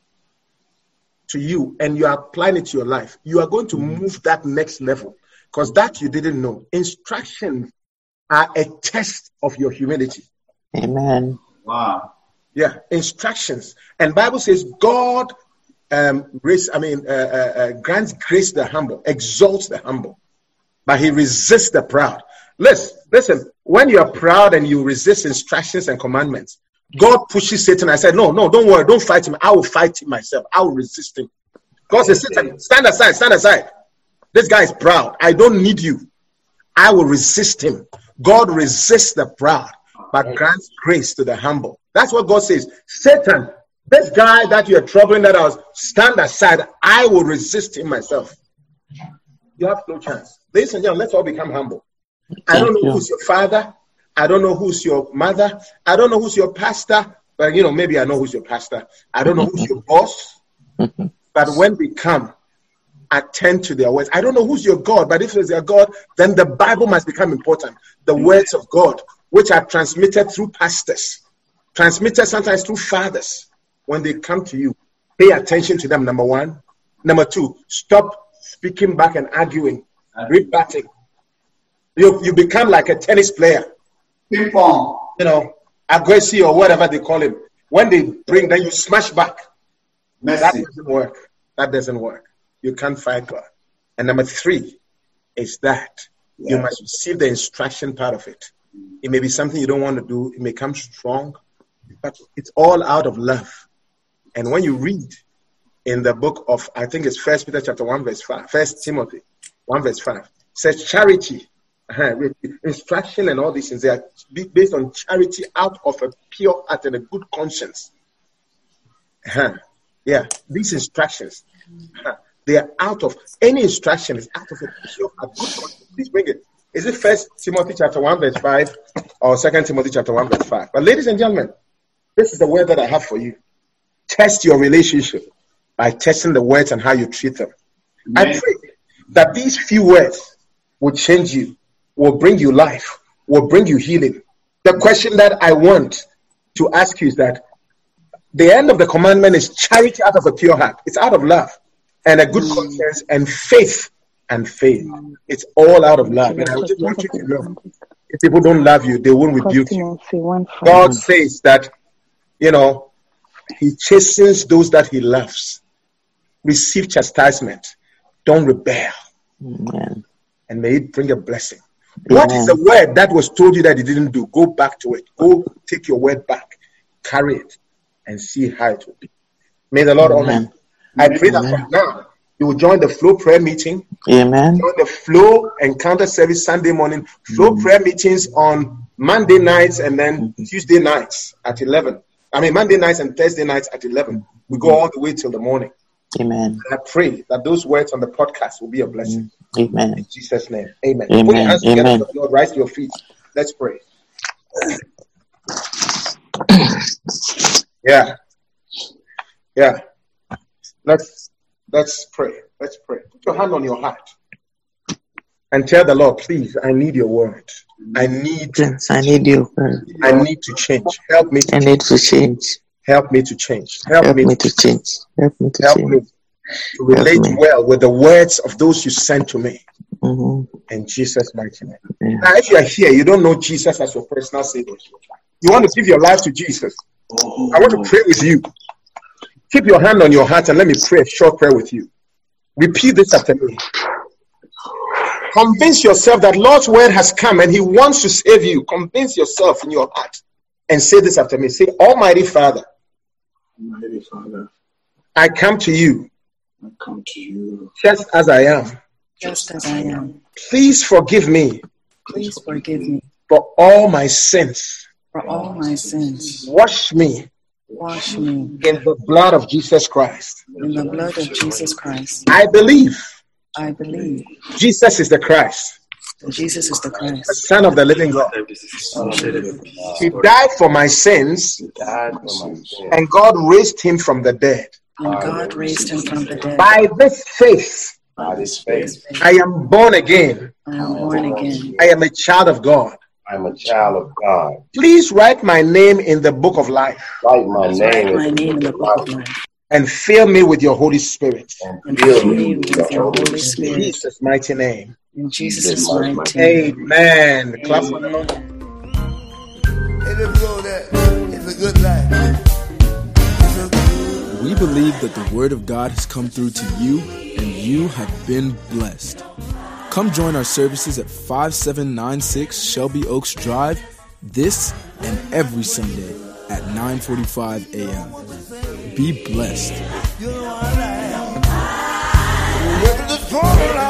to you, and you are applying it to your life. You are going to move that next level because that you didn't know. Instructions are a test of your humility.
Amen.
Wow. Yeah, instructions. And Bible says God grants grace the humble, exalts the humble, but he resists the proud. Listen, when you are proud and you resist instructions and commandments, God pushes Satan. I said, no, don't worry, don't fight him. I will fight him myself. I will resist him. God says, Satan, stand aside. This guy is proud. I don't need you. I will resist him. God resists the proud, but grants grace to the humble. That's what God says. Satan, this guy that you are troubling, that I was, stand aside. I will resist him myself. You have no chance. Ladies and gentlemen, let's all become humble. I don't know who's your father. I don't know who's your mother. I don't know who's your pastor. But, maybe I know who's your pastor. I don't know who's your boss. But when we come, attend to their words. I don't know who's your God, but if it's your God, then the Bible must become important. The words of God, which are transmitted through pastors, transmitted sometimes through fathers. When they come to you, pay attention to them, number 1. Number 2, stop speaking back and arguing, rebutting. You become like a tennis player. Ping pong. Aggressive or whatever they call him. When they bring, then you smash back. That doesn't work. You can't fight God. And number 3 is that you must receive the instruction part of it. It may be something you don't want to do. It may come strong, but it's all out of love. And when you read in the book of, I think it's 1 Peter chapter 1 verse 5, 1 Timothy 1 verse 5, it says charity, instruction and all these things, they are based on charity out of a pure heart and a good conscience. These instructions. They are out of any instruction. Is out of a pure heart. Good conscience. Please bring it. Is it 1 Timothy chapter 1 verse 5 or 2 Timothy chapter 1 verse 5? But ladies and gentlemen, this is the word that I have for you. Test your relationship by testing the words and how you treat them. Amen. I pray that these few words will change you, will bring you life, will bring you healing. The question that I want to ask you is that the end of the commandment is charity out of a pure heart. It's out of love and a good conscience and faith. And faith. It's all out of love. And I just want you to know, if people don't love you, they won't rebuke you. God says that, He chastens those that He loves. Receive chastisement. Don't rebel.
Amen.
And may it bring a blessing. Amen. What is the word that was told you that you didn't do? Go back to it. Go take your word back. Carry it and see how it will be. May the Lord honor you. I pray that from now, you will join the Flow prayer meeting.
Amen.
Join the Flow encounter service Sunday morning. Flow prayer meetings on Monday nights and then Tuesday nights at 11. Monday nights and Thursday nights at 11. We go all the way till the morning.
Amen.
And I pray that those words on the podcast will be a blessing.
Amen.
In Jesus' name. Amen.
Amen.
Put your hands together
Amen.
for the Lord. Rise to your feet. Let's pray. Yeah. Let's pray. Let's pray. Put your hand on your heart and tell the Lord, please, I need your word. I need
your word.
I need to change. Help me.
I need to change.
Help me to change.
Help me to change. Help me to
Help
change.
me to relate well with the words of those you sent to me. In Jesus' mighty name.
Yeah.
Now, if you are here, you don't know Jesus as your personal Savior. You want to give your life to Jesus. I want to pray with you. Keep your hand on your heart and let me pray a short prayer with you. Repeat this after me. Convince yourself that Lord's word has come and He wants to save you. Convince yourself in your heart and say this after me. Say, Almighty Father, I come to you. Just as I am. Please forgive me. For all my sins. Wash me. In the blood of Jesus Christ. I believe. Jesus is the Christ. The Son of the living God. He died for my sins. And God raised Him from the dead. By this faith, I am born again. I am a child of God.
I'm a child of God.
Please write my name in the book of life.
Write my name in the book of life.
And fill me with your Holy Spirit.
And fill me with your Holy Spirit.
In Jesus' mighty name.
In Jesus' mighty name.
Amen. Clap for the Lord.
It's a good life.
We believe that the Word of God has come through to you and you have been blessed. Come join our services at 5796 Shelby Oaks Drive this and every Sunday at 9:45 a.m. Be blessed.